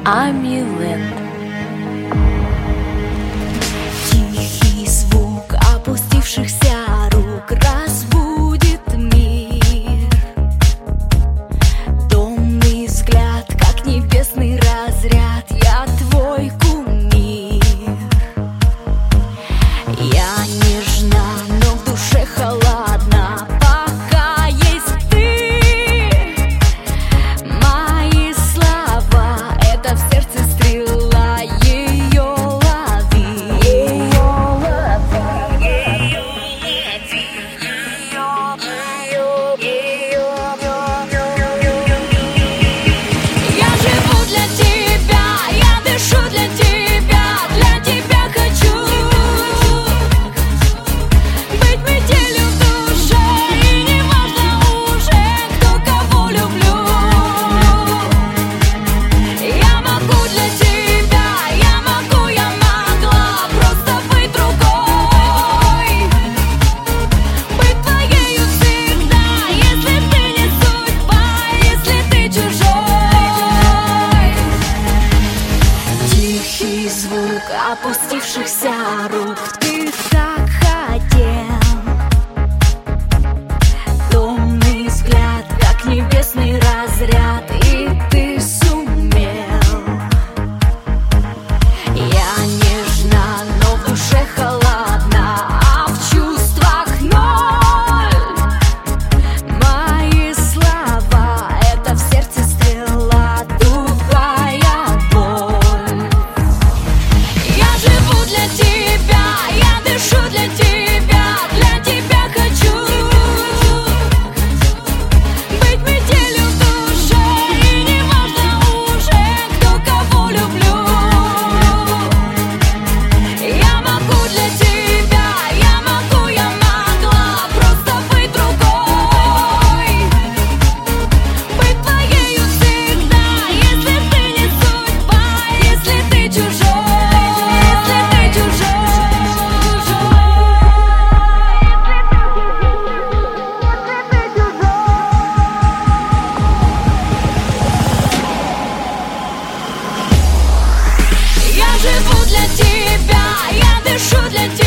Амилен. Тихий звук опустившихся рук разбудит мир. Томный взгляд, как небесный разряд, я твой кумир. Я нежна, но в душе холодна, пока есть ты. Мои слова — это в сердце стрела, ее лови. Я живу для тебя, я дышу для тебя хочу быть метелью в душе, и не важно уже, кто кого люблю. Я могу для тебя, я могла просто быть другой, быть твоею всегда, если ты не судьба, если ты чужой. Тихий звук опустившихся рук, ты так хотел. Томный взгляд, как небесный разряд, и ты сумел. Я нежна, но в душе холодна, а в чувствах ноль. Мои слова — это в сердце стрела, тупая боль. Я живу для тебя, я дышу для тебя хочу быть метелью в душе, и не важно уже, кто кого люблю. Я могу для тебя, я могла просто быть другой, быть твоею всегда, если ты не судьба, если ты чужой, если ты чужой. Я живу для тебя, я дышу для тебя.